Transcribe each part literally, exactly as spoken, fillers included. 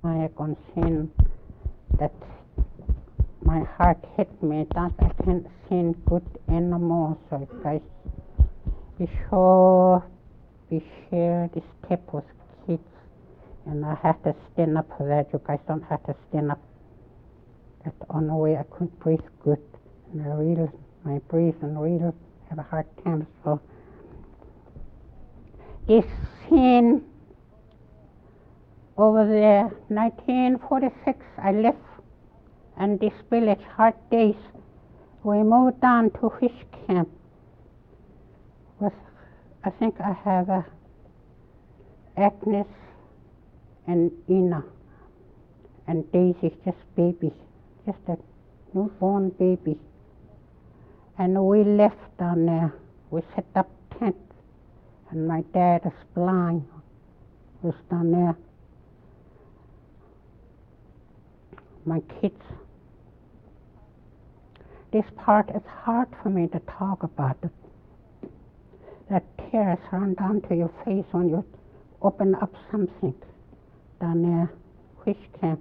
I can sin that my heart hit me that I can't sin good anymore. So you guys be sure, be sure this step was kids, and I have to stand up for that. You guys don't have to stand up. That's the only way I could breathe good. And I really, my breathing really have a hard time. So this sin over there, nineteen forty-six, I left, and this village, Hard Days, we moved down to fish camp. With, I think I have a Agnes and Ina, and Daisy, just baby, just a newborn baby. And we left down there. We set up tent, and my dad is blind, was down there. My kids. This part is hard for me to talk about it. That tears run down to your face when you open up something down there, fish camp.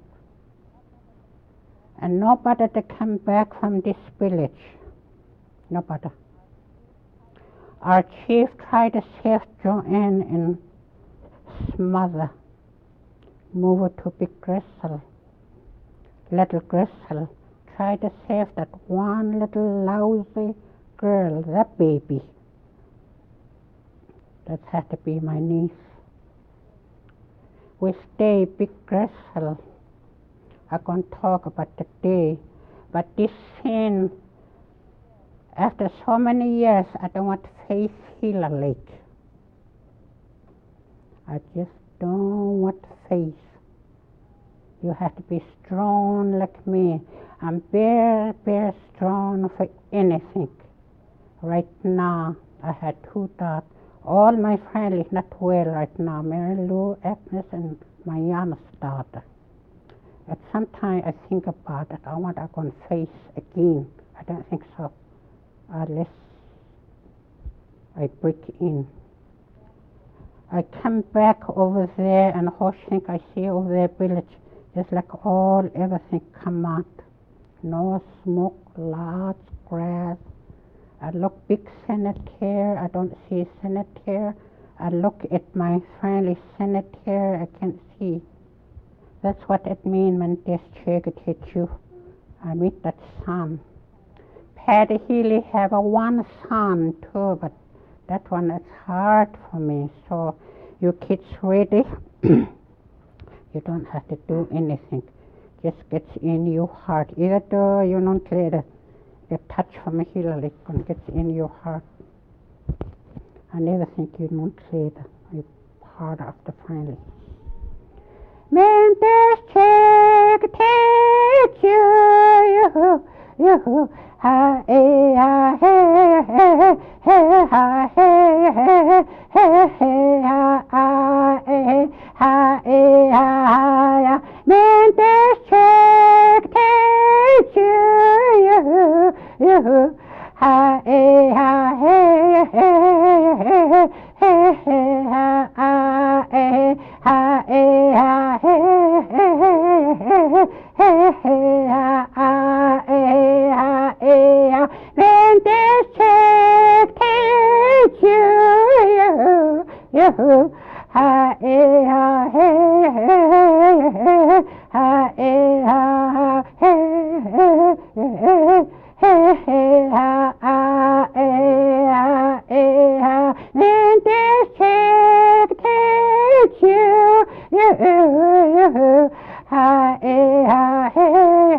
And nobody to come back from this village. Nobody. Our chief tried to save Joanne and smother, move her to Big Gristle. Little Gristle tried to save that one little lousy girl, that baby. That had to be my niece. We stay Big Gristle. I can't talk about the day, but this sin, after so many years, I don't want to face Gila Lake. I just don't want to face. You have to be strong like me. I'm very, very strong for anything. Right now, I had two daughters. All my family is not well right now. Mary Lou, Agnes, and my youngest daughter. At some time, I think about it. I want I can face again. I don't think so. Unless I break in. I come back over there, and whole thing I see over there village. Just like all, everything come out. No smoke, large grass. I look big cemetery, I don't see cemetery. I look at my friendly cemetery, I can't see. That's what it means when this trigger hits you. I meet that son. Paddy Healy have a one son too, but that one is hard for me. So you kids ready? You don't have to do anything. Just gets in your heart. Either do you don't let it, the touch from a healer and gets in your heart. I never think you don't say the your heart of the family. Men this check take you, you, you, ha, eh, ha, hey, hey, hey, ha, hey, hey, hey, hey, ha, ah, eh, ha, eh, ha, ya. Men this check take you, you, ha, eh, ha, hey, hey, hey, hey, hey, ha, ah, eh, ha, eh, ha, hey, hey, hey, hey, hey, ha, ah, eh, ha, eh, ha. When this check takes you, you, ha, eh, ha, hey, hey, hey, ha, eh, ha, hey, hey, hey, hey, ha, ah, eh, ha, eh, ha. When this check takes you, you, ha, eh, ha, hey,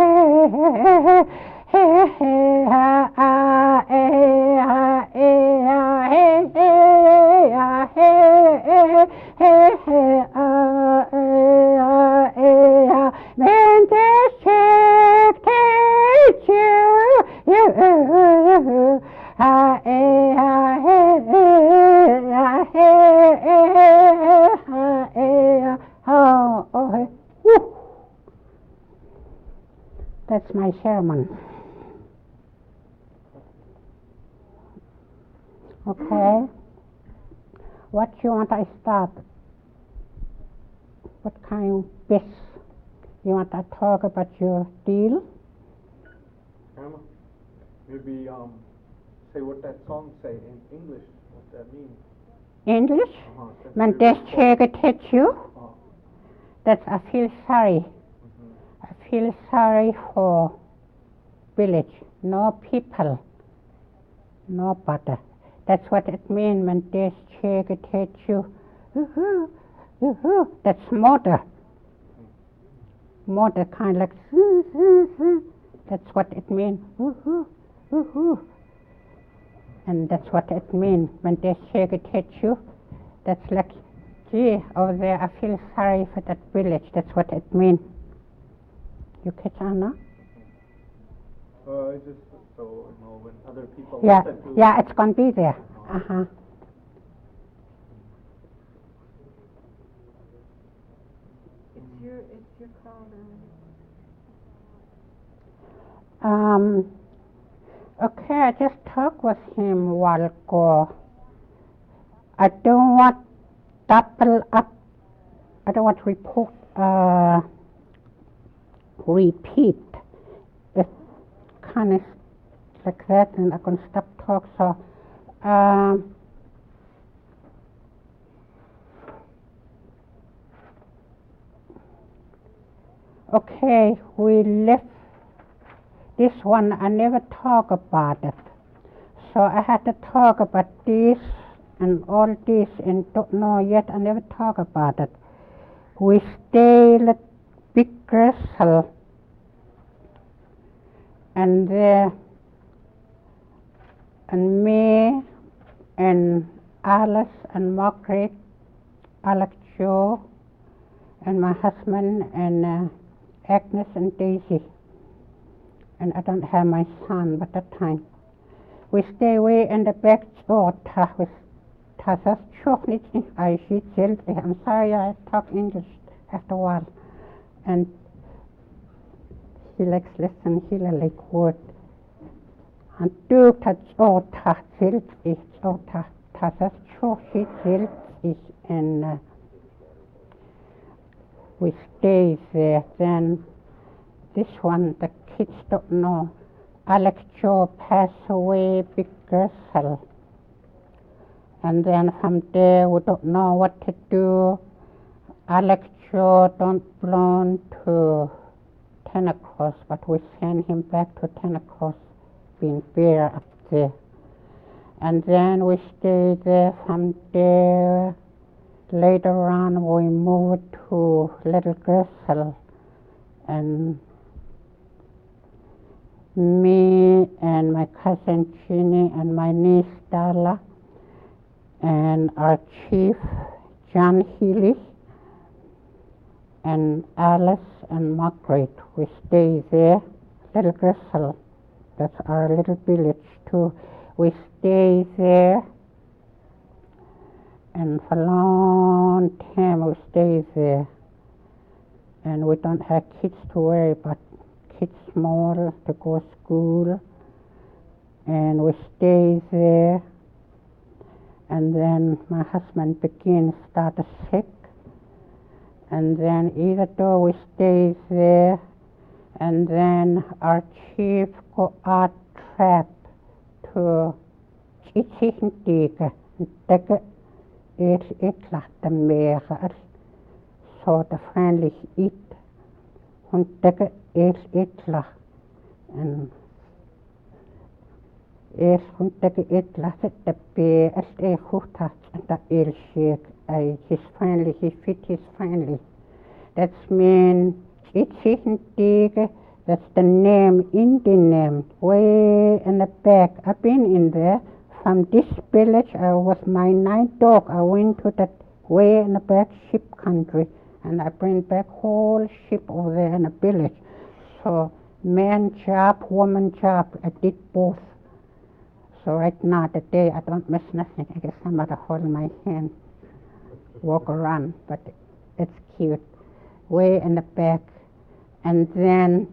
hey, hey, hey, ha, ah, eh, ha, eh, ha, hey, hey, ha, hey, hey, hey, ah, eh, ha, eh, ha. When this check takes you, you, ha, eh, ha, hey, ha, hey, ha, eh, ha, oh, hey. Woo. That's my sermon. Okay. What you want I start? What kind time, Bess, you want to talk about your deal? Grandma, maybe um, say what that song say in English, what that means. English? Uh-huh. That's When very death check hit you, Uh, that's I feel sorry. mhm. I feel sorry for village, no people, no butter. That's what it means when death check hit you. Woohoo, woohoo. That's motor. Motor kind of like, that's what it means. Woohoo, woohoo. And that's what it means when death check hit you. That's like, gee, over there I feel sorry for that village. That's what it means. You catch on now? Uh, it's just so, you know, when other people Yeah, listen to yeah, it's gonna be there. Oh. Uh-huh. It's your, it's your call now. Um, okay, I just talked with him a while ago. I don't want double up. I don't want to report, uh, repeat. It's kind of like that, and I'm going to stop talk. So, um, okay, we left this one. I never talk about it, so I had to talk about this and all this, and don't know yet. I never talk about it. We stay at Big Gressel, and there, and me and Alice and Margaret, Alex Joe, and my husband and uh, Agnes and Daisy. And I don't have my son by that time. We stay away in the back door. Tas das çok nicht I sheet I'm sorry I talk English after a while. And he likes listen, he like word. And du tas auch tas zählt ich auch tas das çok zählt ich and uh, we stay there. Then this one the kids don't know. Alex Joe passed away Big Gressel. And then from there we don't know what to do. Alex Joe don't belong to Tennacross, but we send him back to Tennacross, being bear up there. And then we stay there. From there, later on we moved to Little Gressel, and me and my cousin Jeannie and my niece Darla and our chief John Healy and Alice and Margaret, we stay there. Little Gressel, that's our little village too. We stay there, and for a long time we stay there. And we don't have kids to worry about. Kids small to go to school, and we stay there. And then my husband began start sick, and then either though we stay there, and then our chief go out trap to Chichihintika, Deka it it like the mayor, so the friendly eat, and Deka it it like, and is huntakin itlaset the bear as a huta and the ill shake. I his friendly, he fit his friendly. That's mean it's hidden dig. That's the name, Indian name, way in the back. I've been in there. From this village, I was my ninth dog. I went to that way in the back sheep country, and I bring back whole sheep over there in the village. So man job, woman job, I did both. So right now, today, I don't miss nothing. I get somebody hold my hand, walk around, but it's cute. Way in the back. And then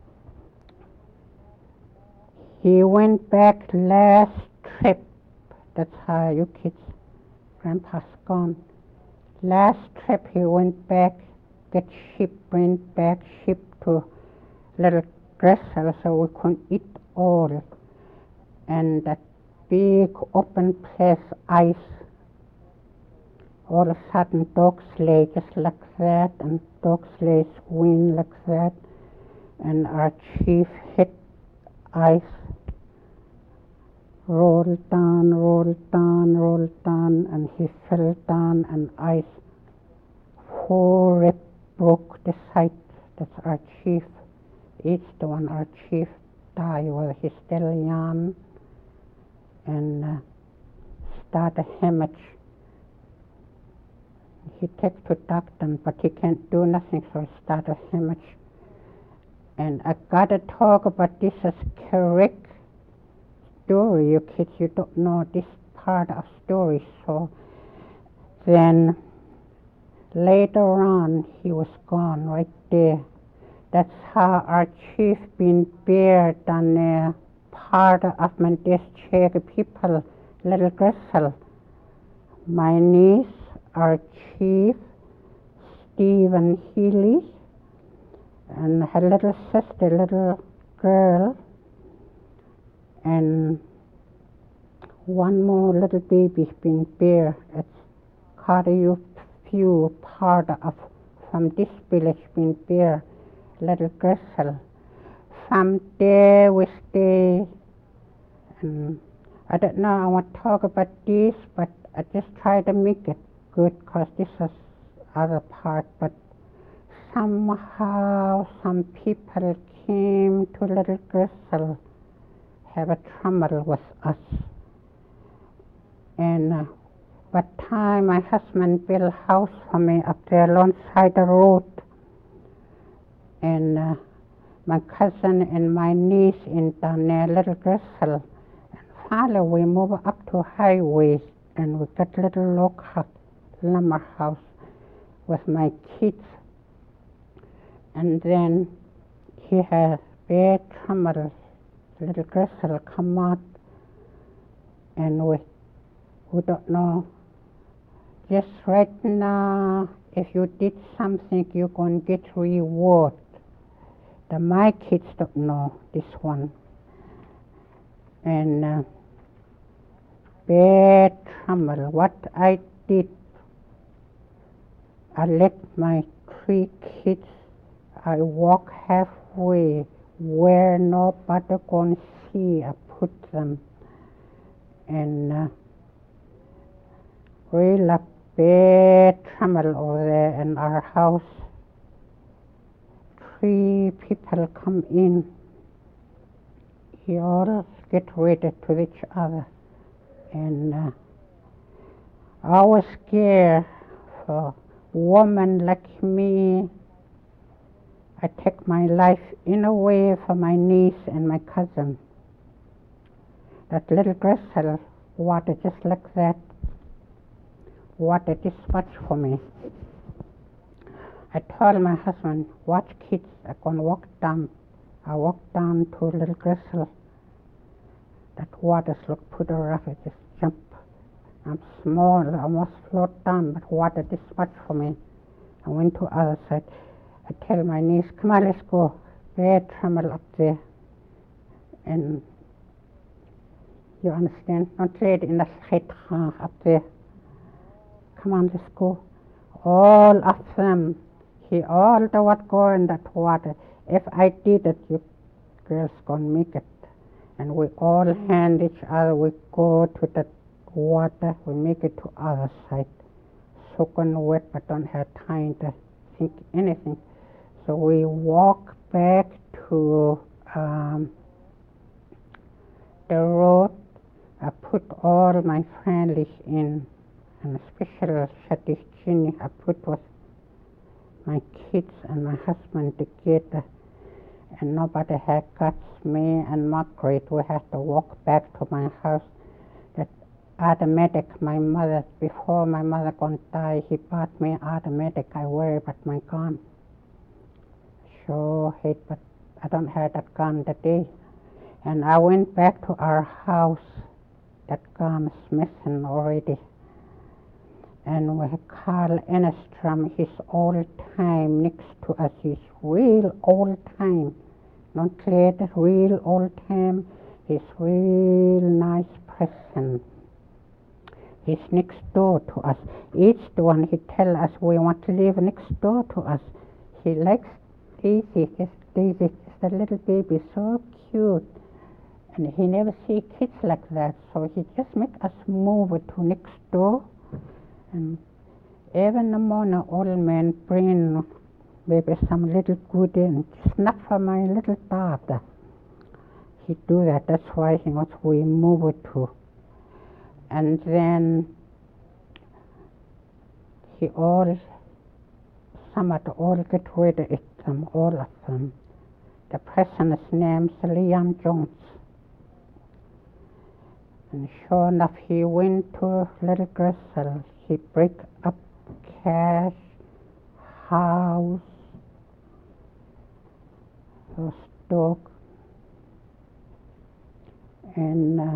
he went back last trip. That's how you kids, Grandpa's gone. Last trip he went back get ship, bring back ship to Little Gressel so we could eat all. And that big open place, ice, all of a sudden dogs lay just like that, and dogs lay swing like that, and our chief hit ice, rolled down, rolled down, rolled down, and he fell down, and ice four rib broke the side. That's our chief. It's the one our chief died while he's still young, and uh, started hemorrhage. He takes to doctor, but he can't do nothing, so he started hemorrhage. And I gotta talk about this as correct story. You kids, you don't know this part of story. So then later on, he was gone right there. That's how our chief been buried on a part of Mendes Cherry people, Little Gressel. My niece, our chief, Stephen Healy, and her little sister, little girl, and one more little baby been buried at Cardew Few part of from this village been buried, Little Gressel. From there we stay, and I don't know, I want to talk about this, but I just try to make it good, because this is other part, but somehow some people came to Little Gressel, have a trouble with us. And uh, by the time my husband built a house for me up there alongside the road, and uh, my cousin and my niece in down there, Little Gressel, and finally we moved up to highway, and we got little log hut, lumber house with my kids. And then he had bad trouble. Little Gressel come out, and we we don't know. Just right now, if you did something, you're going to get reward. The my kids don't know this one. And uh, bad trouble. What I did, I let my three kids, I walk halfway where nobody gonna see. I put them in uh, real bad trouble over there in our house. Three people come in. You all get ready to each other, and uh, I was scared for a woman like me. I take my life in a way for my niece and my cousin. That Little Gressel water just like that, water this much for me. I told my husband, watch kids, I'm going to walk down. I walked down to Little Gressel. That water's look pretty rough, I just jump. I'm small, I almost float down, but water this much for me. I went to other side. I tell my niece, come on, let's go. Bad trouble up there. And you understand? Don't let it in the head up there. Come on, let's go. All of them, he all the what go in that water. If I did it, you girls gonna make it. And we all hand each other, we go to that water, we make it to other side. Soaking wet, but don't have time to think anything. So we walk back to um, the road. I put all my families in, and especially Shadish Ginny, I put with my kids and my husband together, and nobody had guts. Me and Margaret, we had to walk back to my house. That automatic, my mother, before my mother gonna die, he bought me automatic. I worry about my gun. Sure hate, but I don't have that gun today. And I went back to our house. That gun is missing already. And we have Carl Enstrom, he's old time next to us. He's real old time, not later, real old time. He's real nice person. He's next door to us. Each one he tell us we want to live next door to us. He likes Daisy, just Daisy, just a little baby, so cute. And he never see kids like that, so he just make us move to next door. And even in the morning, old man bring maybe some little goodie, and just not for my little daughter. He do that. That's why he wants we move it to. And then he all, some of the all get rid of it, them, all of them. The president's name's Liam Jones. And sure enough, he went to Little Gressel. He break up cash, house, stock, and uh,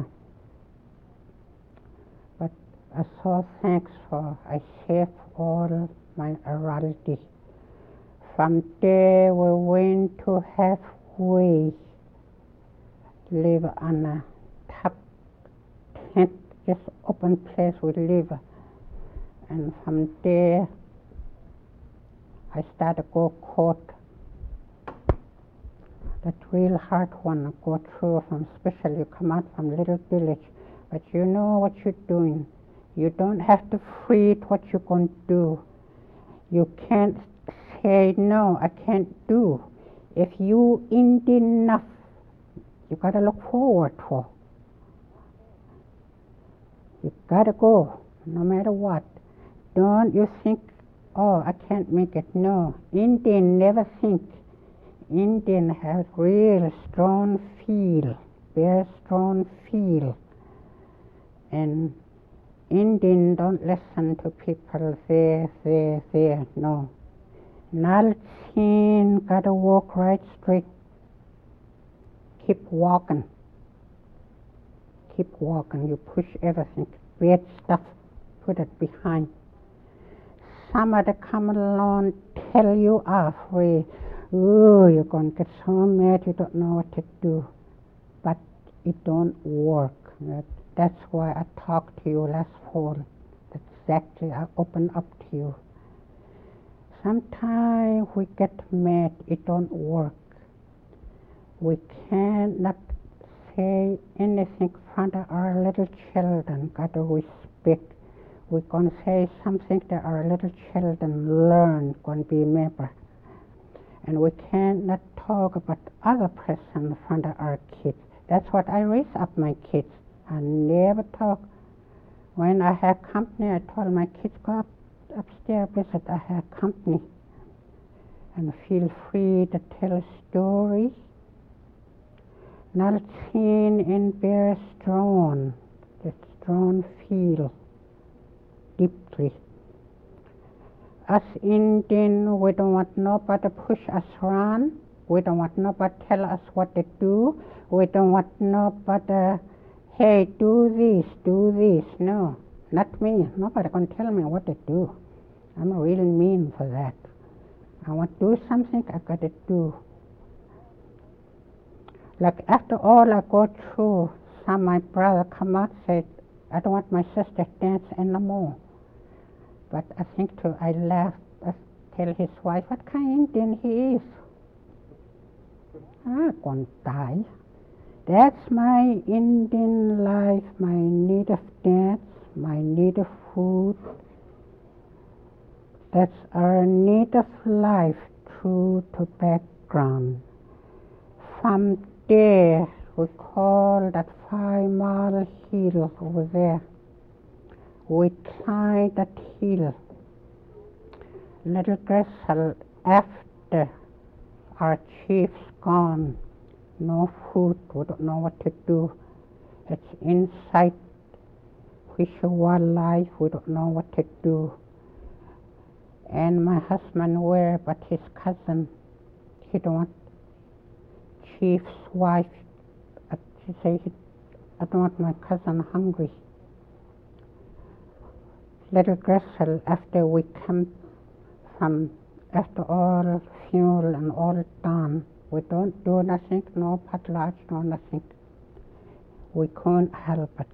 but I saw thanks for I saved all my royalty. From there we went to halfway, live on a top tent, just open place we live. And from there I started to go court. That real hard one, go through from special, you come out from little village, but you know what you're doing. You don't have to freeze what you're going to do. You can't say, no, I can't do. If you in enough, you gotta look forward for. You gotta go, no matter what. Don't you think, oh, I can't make it. No, Indian never think. Indian have real strong feel, very strong feel. And Indian don't listen to people there, there, there, no. Nalchin gotta walk right straight. Keep walking. Keep walking. You push everything. Weird stuff, put it behind. Somebody come along, tell you off. We, oh, you're going to get so mad you don't know what to do. But it don't work. That's why I talked to you last fall. Exactly, I open up to you. Sometimes we get mad, it don't work. We cannot say anything in front of our little children. Gotta respect. We're going to say something that our little children learn, going to be remembered. And we cannot talk about other person in front of our kids. That's what I raise up my kids. I never talk. When I have company, I told my kids, go up, upstairs, visit, I have company. And feel free to tell stories. Not seen in very strong, the strong feel deeply. Us Indian, we don't want nobody push us around. We don't want nobody tell us what to do. We don't want nobody, hey, do this, do this. No, not me. Nobody can tell me what to do. I'm really mean for that. I want to do something, I got to do. Like after all I go through, some my brother come out and said, I don't want my sister to dance anymore. But I think too, I laughed. I tell his wife, what kind of Indian he is. I'm going to die. That's my Indian life, my native dance, my native food. That's our native life, true to background. From there, we call that five mile hill over there. We climb that hill. Little Gressel, after our chief's gone, no food, we don't know what to do. It's inside fish and wildlife, we don't know what to do. And my husband were, but his cousin, he don't want chief's wife, she say, I don't want my cousin hungry. Little Gristle, after we come from, after all funeral and all done, we don't do nothing, no potlatch, no nothing. We can't help it.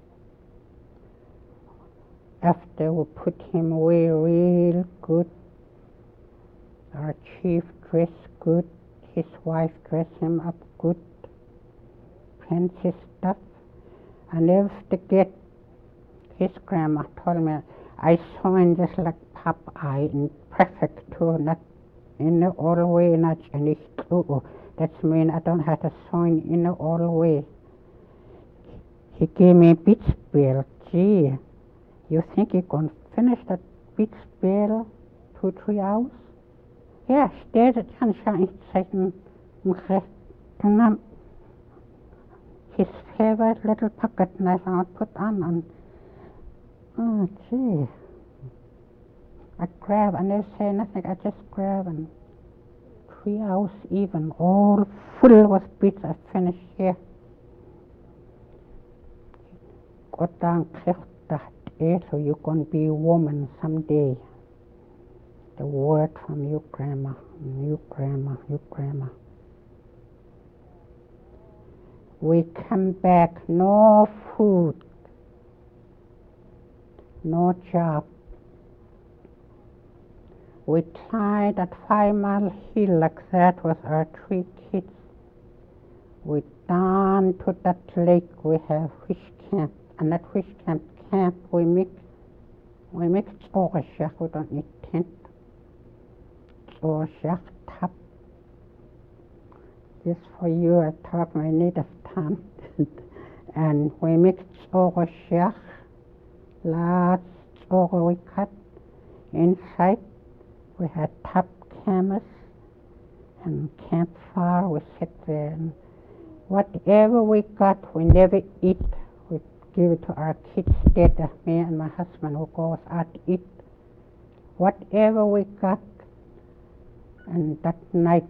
After we put him away real good, our chief dress good, his wife dress him up good, fancy stuff. I never forget, his grandma told me, I saw him just like Popeye, in perfect too, not in the all way, not any too. That's mean I don't have to sew him in the all way. He gave me a beach bill. Gee, you think you can finish that beach bill two, three hours? Ja, steht het aan zijn zeichen and his favorite little pocket knife I put on and oh gee. I grab, I never say nothing, I just grab and three hours even, all full with beads I finished here. God dank that so you can be a woman someday. The word from you, grandma, you grandma, you grandma. We come back, no food, no job. We climbed that five mile hill like that with our three kids. We down to that lake, we have fish camp, and that fish camp camp we make, we make tzorashach, we don't need tent. Tzorashach tap. Just for you, I talk my native tongue. And we make tzorashach, lots tzora we cut. Inside we had top camas and campfire, we sit there and whatever we got, we never eat. We give it to our kids, did me and my husband who goes out to eat. Whatever we got, and that night,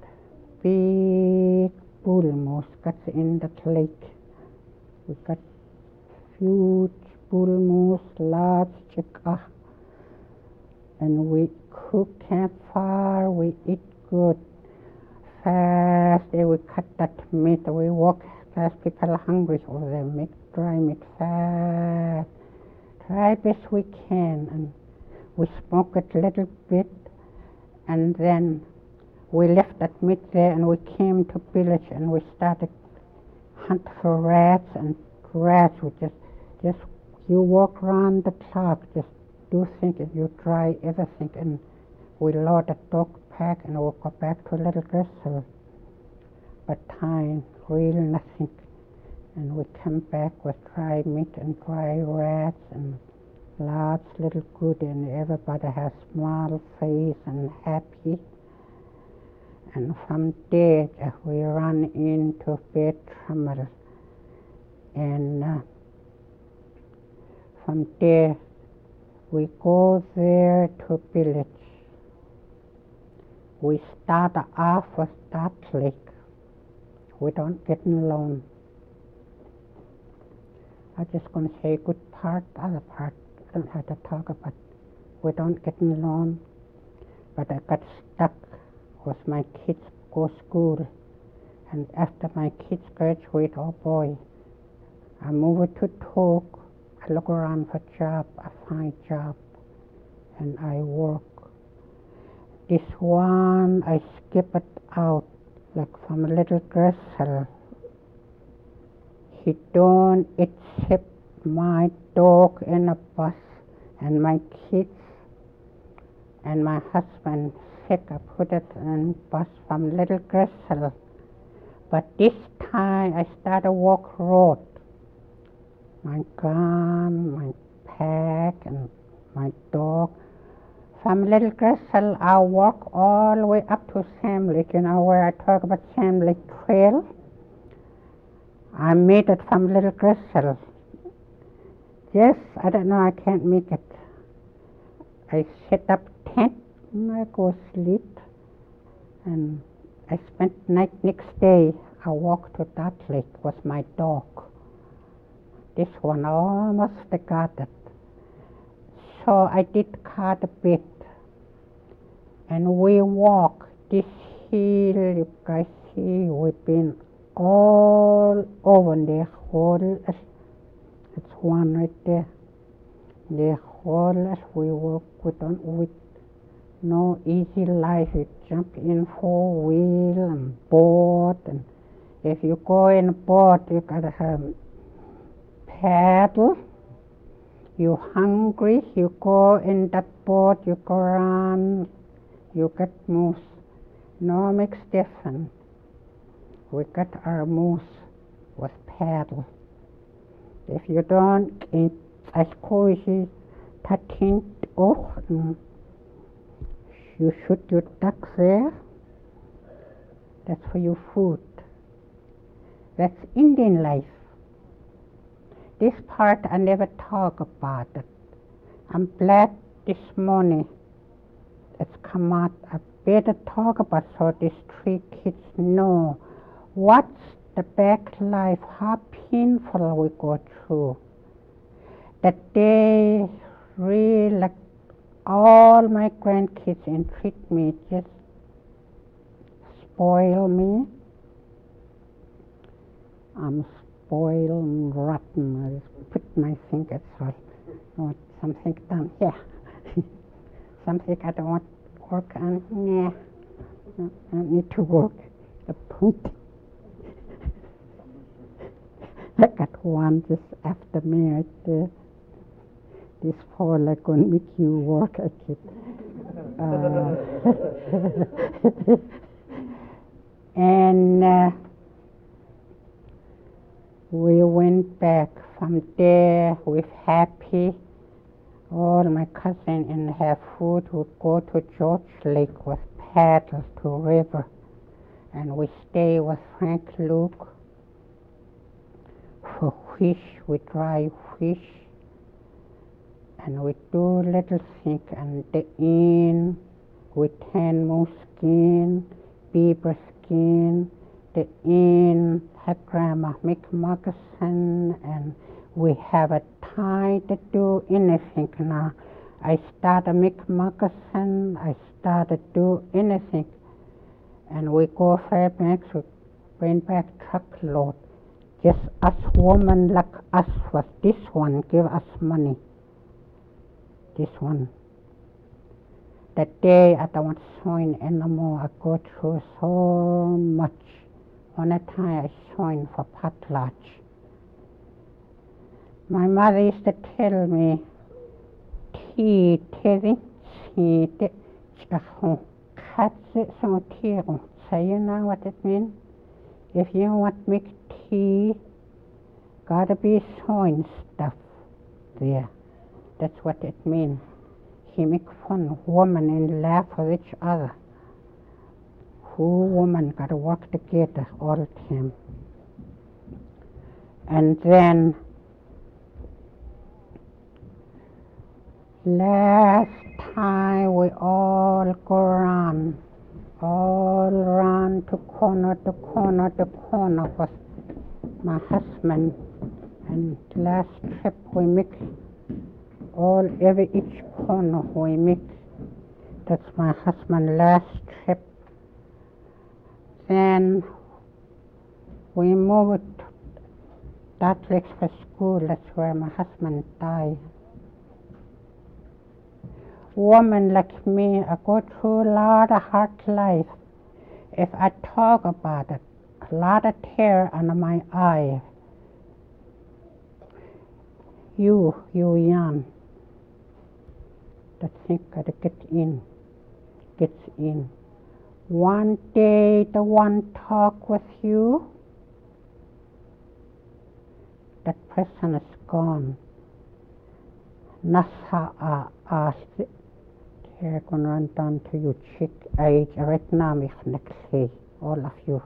big bull moose got in that lake. We got huge bull moose, large chicken, and we cook campfire, we eat good. Fast, and we cut that meat, we walk fast, people are hungry over there, make dry meat fast. Try best we can, and we smoke it a little bit, and then we left that meat there and we came to village and we started hunt for rats, and rats, we just, just, you walk around the clock, just do thinking, you try everything, and we load a dog pack and we'll go back to Little Gristle. But time, real nothing. And we come back with dry meat and dry rats and lots little good, and everybody has small face and happy. And from there we run into Bertramel, and uh, from there we go there to village. We start off with that lake. We don't get alone. I'm just going to say good part, other part. I don't have to talk about. We don't get alone. But I got stuck with my kids go school. And after my kids graduate, oh boy, I move to talk. I look around for job. I find job. And I work. This one, I skip it out, like from Little Gristle. He don't accept my dog in a bus, and my kids, and my husband sick. I put it in bus from Little Gristle. But this time I started walk road. My gun, my pack, and my dog. From Little Gristle, I walk all the way up to Sam Lake, you know, where I talk about Sam Lake Trail. I made it from Little Gristle. Yes, I don't know, I can't make it. I set up tent and I go sleep. And I spent night next day. I walked to that lake with my dog. This one I almost forgot it. So I did quite a bit. And we walk this hill, you guys see, we've been all over the whole, it's one right there. The whole we walk with, on, with no easy life. You jump in four wheel and boat, and if you go in a boat, you gotta have paddle. You hungry, you go in that boat, you go around, you get moose. No makes difference. We get our moose with paddle. If you don't eat, I suppose you tatint oh, you shoot your duck there. That's for your food. That's Indian life. This part I never talk about it. I'm glad this morning it's come out. I better talk about so these three kids know what's the back life, how painful we go through. That they really, like all my grandkids, entreat me, just spoil me. I'm spoiled and rotten. I just put my fingers on oh, something done here. Something I don't want to work on. Nah, I don't need to work. The point. I got one just after me right there. This fall are going to make you work at it. Uh, and uh, we went back from there with happy. All my cousins and have food would go to George Lake with paddles to river. And we stay with Frank Luke for fish. We dry fish. And we do little things, and the inn, we tan moose skin, beaver skin, the inn, her grandma make moccasin, and we have a time to do anything now. I start to make moccasin, I start to do anything. And we go Fairbanks, we bring back truckload. Just us women like us was this one, give us money. This one. That day I don't want to join anymore. I go through so much. One time I joined for potlatch. My mother used to tell me, Ti teri si te chahu katse so tiru. So you know what it means? If you want to make tea, gotta be sewing stuff there. That's what it means. He make fun of women and laugh with each other. Who women gotta work together all the time. And then last time we all go around, all around to corner to corner to corner with my husband. And last trip we make all every each corner we make. That's my husband's last trip. Then we moved to Dartlex for school. That's where my husband died. Woman like me, I go through a lot of hard life. If I talk about it, a lot of tear under my eye. You, you young. That thing gotta get in, gets in. One day the one talk with you, that person is gone. Nasa asked, they're gonna run down to you, chick age, right now, me all of you.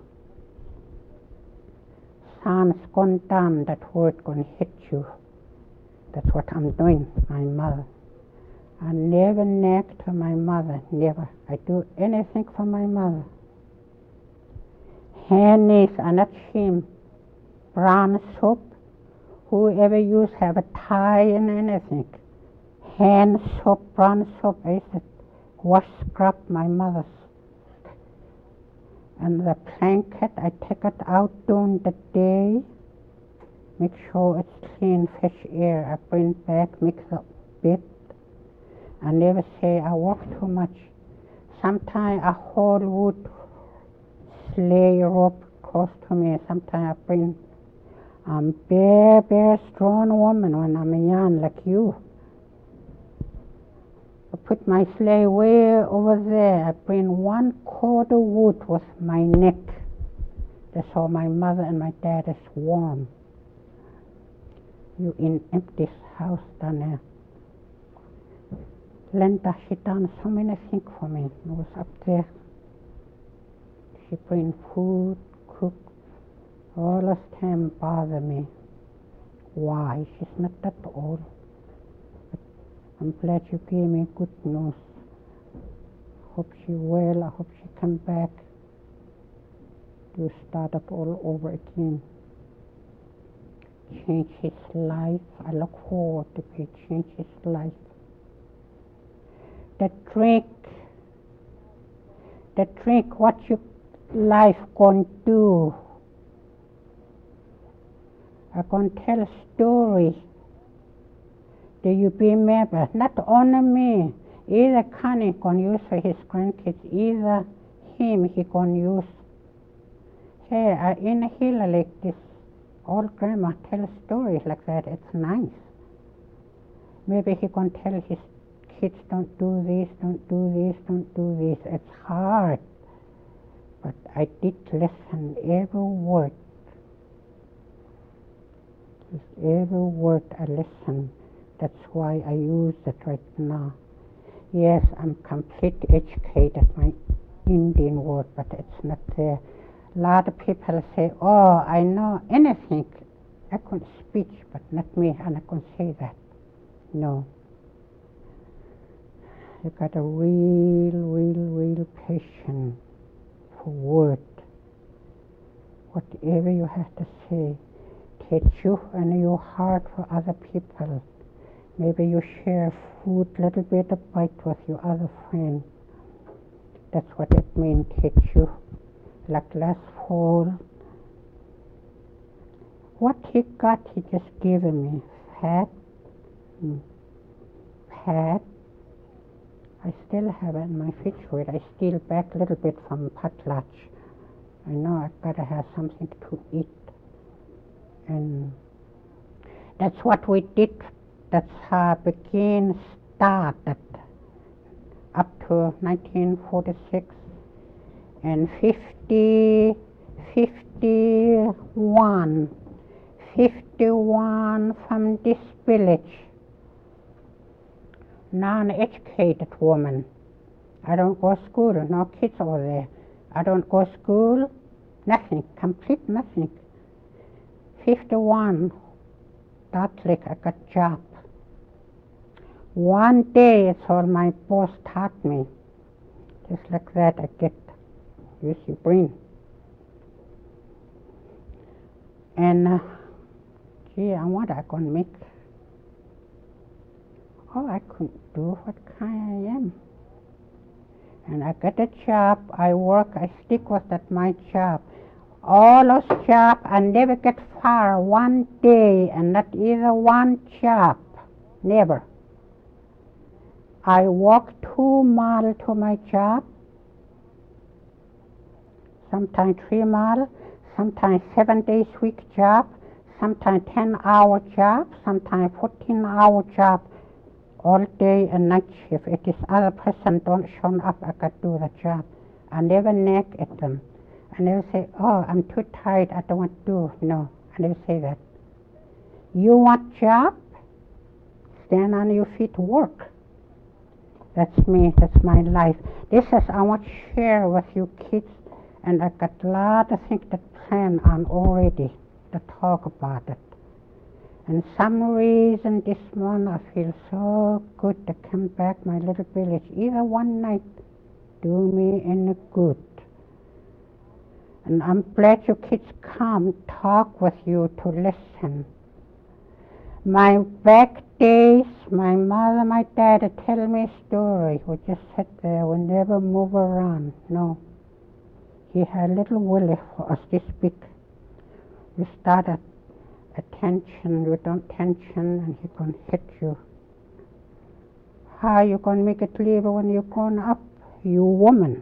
Sun's gone down, that word gonna hit you. That's what I'm doing, my mother. I never nag to my mother, never. I do anything for my mother. Hennies are not shame. Brown soup, whoever use have a tie and anything. hand soap, brown soap. I used to wash, scrub my mother's. And the blanket, I take it out during the day, make sure it's clean, fresh air. I bring back, make the bed. I never say I work too much. Sometimes a whole wood sleigh rope close to me. Sometimes I bring. I'm very, very strong woman when I'm young like you. I put my sleigh way over there. I bring one cord of wood with my neck. That's how my mother and my dad is warm. You in empty house down there. Linda, she done so many things for me. I was up there. She bring food, cook. All this time bother me. Why? She's not that old. But I'm glad you gave me good news. Hope she well. I hope she come back to start up all over again. Change his life. I look forward to be change his life. The drink, the drink, what your life gonna do? I gonna tell a story. Do you remember? Not only me, either Connie gonna use for his grandkids, either him he gonna use. Hey, I in a hill like this, old grandma tell stories like that. It's nice. Maybe he gonna tell his kids, don't do this, don't do this, don't do this. It's hard, but I did listen every word. Every word I listen. That's why I use it right now. Yes, I'm completely educated, my Indian word, but it's not there. A lot of people say, oh, I know anything. I could speak, but not me, and I can say that. No. You got a real, real, real passion for word. Whatever you have to say, take you and your heart for other people. Maybe you share food, little bit of bite with your other friend. That's what it means, take you. Like last fall, what he got, he just given me. Fat, mm, fat. I still have it in my refrigerator. I steal back a little bit from potlatch. I know I've got to have something to eat. And that's what we did. That's how I began, started up to nineteen forty-six. And fifty, fifty-one, fifty-one from this village. Non-educated woman. I don't go to school, no kids over there. I don't go to school, nothing, complete nothing. fifty-one, that like I got job. One day it's all my boss taught me. Just like that I get, use your brain. And, uh, gee, I what I gonna make. Oh, I couldn't do what kind I am. And I get a job, I work, I stick with that my job. All those jobs, I never get far one day, and not either one job, never. I walk two miles to my job, sometimes three miles, sometimes seven days week job, sometimes ten hour job, sometimes fourteen hour job, all day and night shift. If this other person don't show up, I got to do the job. I never nag at them. I never say, oh, I'm too tired, I don't want to do. No, I never say that. You want job? Stand on your feet, work. That's me, that's my life. This is I want to share with you kids, and I got a lot of things that plan on already to talk about it. And some reason this morning I feel so good to come back my little village. Either one night do me any good. And I'm glad you kids come talk with you to listen. My back days, my mother, my dad would tell me a story. We just sit there, we never move around, no. He had a little willy for us this big. You start at attention, you don't tension, and he can hit you. How you can make it leave when you're grown up, you woman?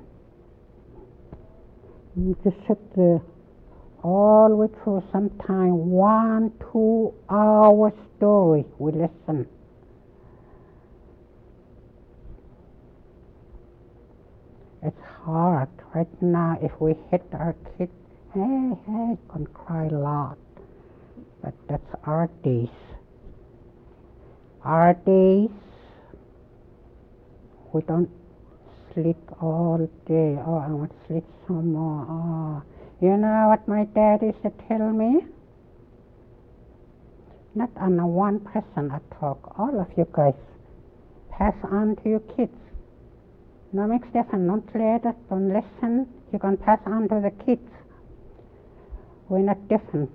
You just sit there all the way through, sometime one, two hour story we listen. It's hard right now if we hit our kids, hey, hey, can cry a lot. But that's our days. Our days, we don't sleep all day. Oh, I want to sleep some more. Oh. You know what my dad used to tell me? Not on a one person I talk. All of you guys pass on to your kids. No makes difference. Don't let it, don't listen. You can pass on to the kids. We're not different.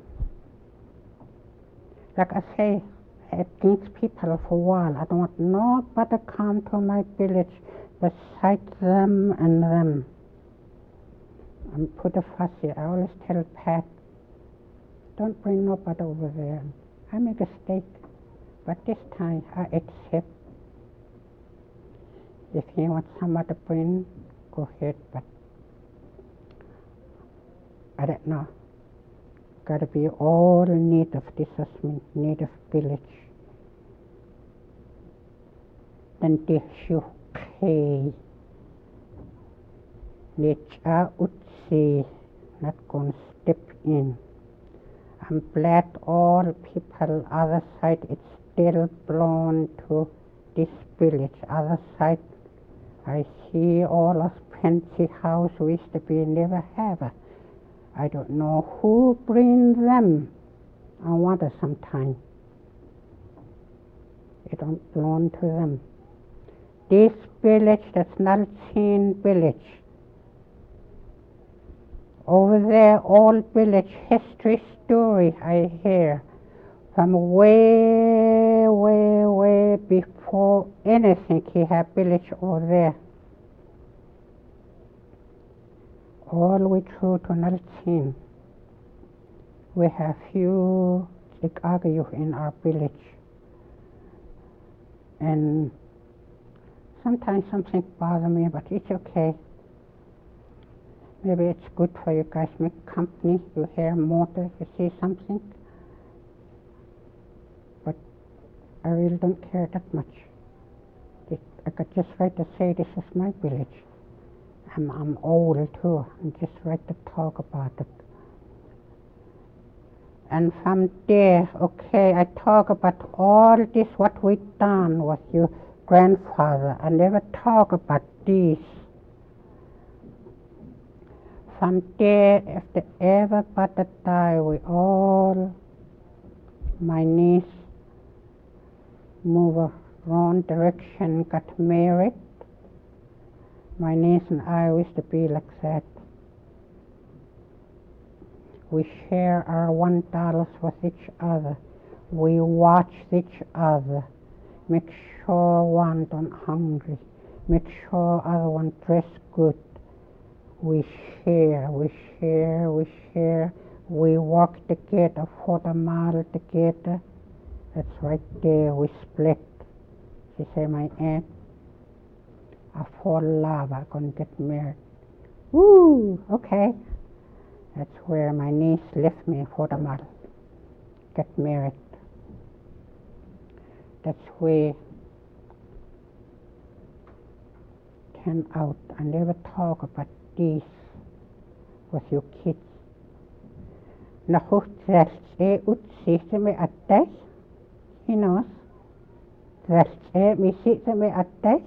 Like I say, against people for a while. I don't want nobody to come to my village besides them and them. And put a fussy. I always tell Pat, don't bring nobody over there. I make a mistake, but this time I accept. If he wants somebody to bring, go ahead, but I don't know. Gotta be all native, this is my native village. Then they should pay. Nature would say, not gonna step in. I'm glad all people other side it's still belong to this village. Other side I see all of fancy house we used to be never have. I don't know who bring them. I wonder sometime. It don't belong to them. This village, that's Nalchin village. Over there, all village history story I hear from way, way, way before anything he had village over there. All the way through to Nalchin. We have few Chicagayou in our village. And sometimes something bothers me, but it's okay. Maybe it's good for you guys, make company, you hear more, you see something. But I really don't care that much. It, I could just write to say this is my village. I'm, I'm old too, and just write to talk about it. And from there, okay, I talk about all this, what we done with your grandfather. I never talk about this. From there, if they ever but to die, we all, my niece, move a wrong direction, got married. My niece and I used to be like that. We share our one dollars with each other. We watch each other. Make sure one don't hungry. Make sure other one dress good. We share, we share, we share. We work together for the mile together. That's right there, we split. She say, my aunt, I fall in love, I'm gonna get married. Woo, okay. That's where my niece left me for the mile. Get married. That's where came out. I never talk about this with your kids. Nahu trelce utsite me atte, he knows. Trelce me site me atte.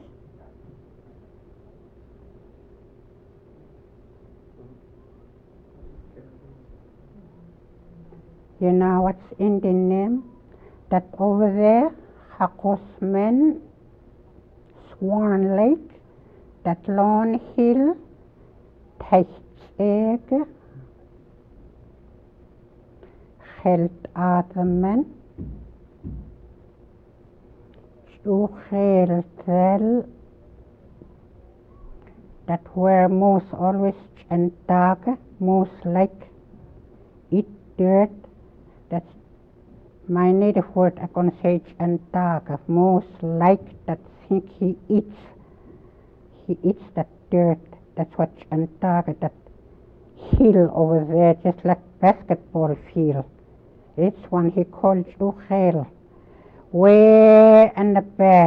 You know what's in the name? That over there, Hakosmen, Swan Lake, that Lawn Hill, Teichtsege, Geld Ademen, Uchel Trell, that were most always and dark, most like eat dirt. That's my native word. I'm gonna say and dark, most like that think he eats. He eats that dirt. That's what and dark, that hill over there, just like basketball field. It's one he called Uchel. Way in the back,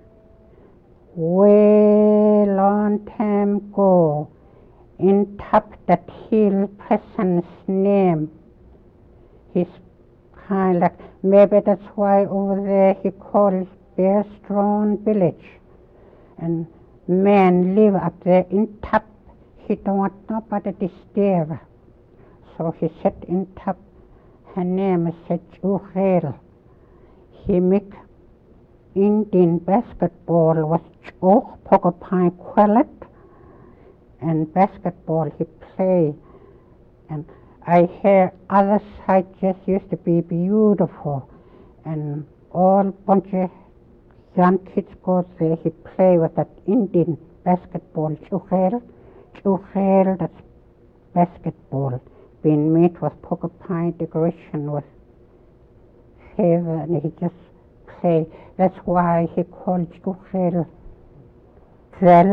way long time ago, in top that hill person's name. He's kind of like, maybe that's why over there he called Bear Strong Village. And men live up there in top. He don't want nobody to disturb. So he said in top, her name is Uchel. He make Indian basketball was auch porcupine quillet, and basketball he play. And I hear other side just used to be beautiful, and all bunch of young kids go there. He play with that Indian basketball. Uchel, Uchel, that's basketball being made with porcupine decoration with feather, and he just play. That's why he called Uchel Trell.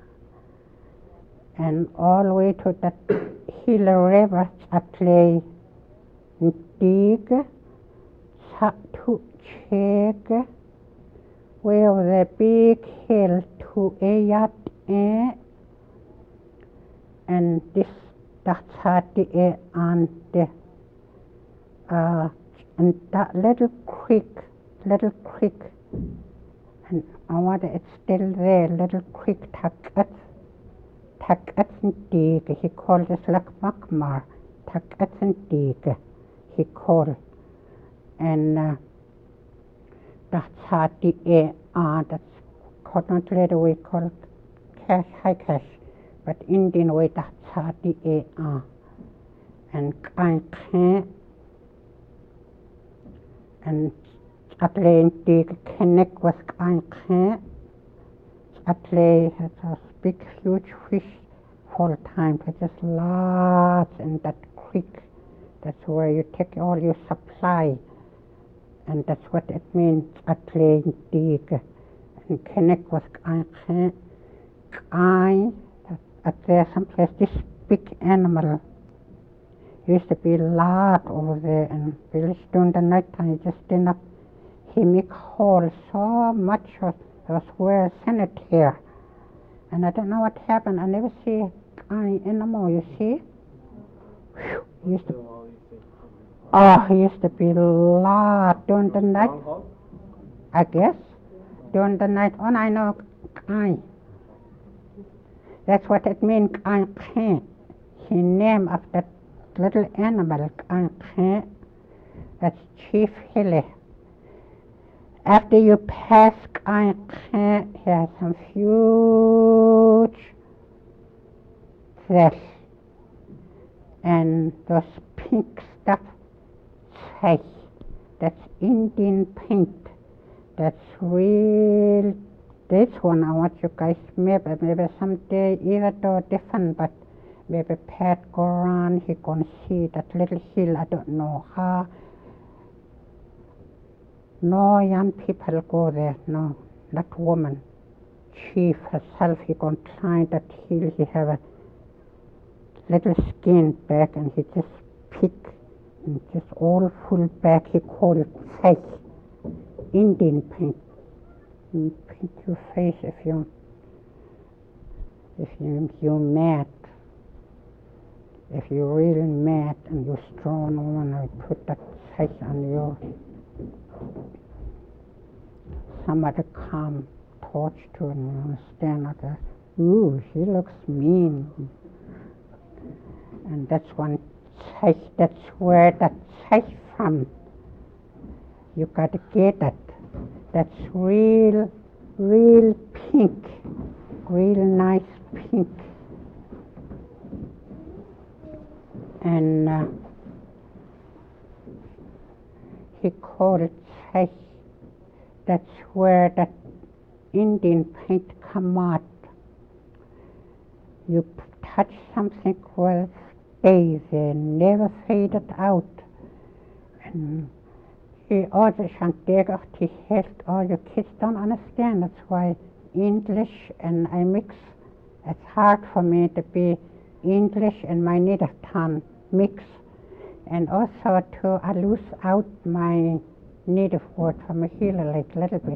And all the way to that hill river, I play dig, to check, where the big hill to a yacht, and this that's how the and the uh and that little creek, little creek, and I wonder it's still there, little creek, Takat, Takat and Dig, he called it like Makmar, Takat and Dig, he called, and uh, that's how the air, ah, that's called not later we call cash, high cash, but Indian way that's how the air, ah, and I can't. And I play in the connect with Kanke. I play has a big, huge fish full time. There's just lots in that creek. That's where you take all your supply. And that's what it means. I play in the and connect with Kanke. I, at there someplace, this big animal. Used to be a lot over there, and village during the night time, he just stand up. He make hole so much of was where sanitary. And I don't know what happened. I never see any anymore, you see? Whew. Used to, oh, he used to be a lot during the night. I guess. During the night, all I know, I. That's what it means, I can't. He named of that little animal, Kanke, that's Chief Hilly. After you pass Kanke, he has some huge fish, and those pink stuff, say, that's Indian paint, that's real. This one I want you guys, maybe, maybe someday, either do different, but maybe Pat go around, he gonna see that little hill. I don't know how. No young people go there. No, that woman, chief herself, he gonna climb that hill. He have a little skin back, and he just pick, and just all full back. He call it face, Indian paint. And paint your face if you, if you you're mad. If you're really mad and you're strong woman, I put that face on you. Somebody come, torch to and you stand up there. Ooh, she looks mean. And that's one face, that's where that face from. You gotta get it. That's real, real pink, real nice pink. And uh, he called it Chase. That's where that Indian paint come out. You touch something will stay there, never faded out. And you also shan't take off the head, all your kids don't understand. That's why English and I mix. It's hard for me to be English and my native tongue mix, and also to I lose out my native word from a healer like a little bit.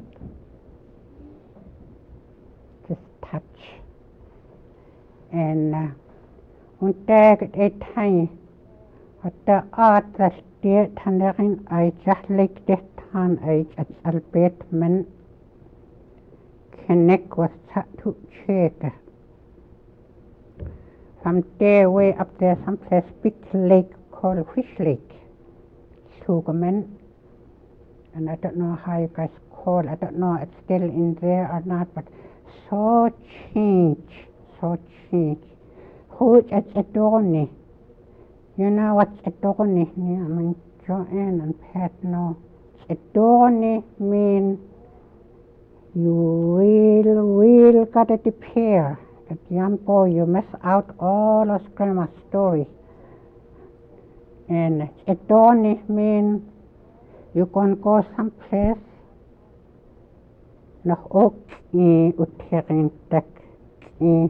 Just touch. And uh, und der et hai at der art that der tannerin I just like det tan age at albeit men connect with to check. From there way up there someplace big lake called Fish Lake. Sugarman. And I don't know how you guys call it. I don't know it's still in there or not, but so change, so change. Who's at Adorni? You know what's Adorni? Yeah, I mean Joanne and Pat know. Adorni mean you real, real gotta prepare. That young boy, you miss out all those grandma stories. And Adorni mean you can go someplace nog ook in Utterintek in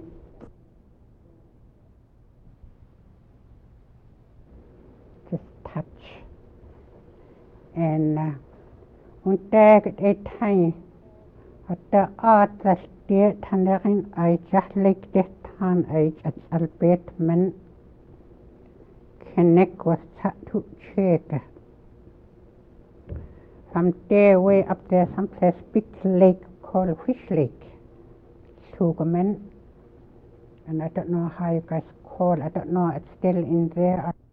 just touch. And uh, und der et hai at der art that der tannerin I just like det tan age at albeit men connect with to check. From there way up there someplace big lake called Fish Lake. Sugarman. And I don't know how you guys call it. I don't know it's still in there or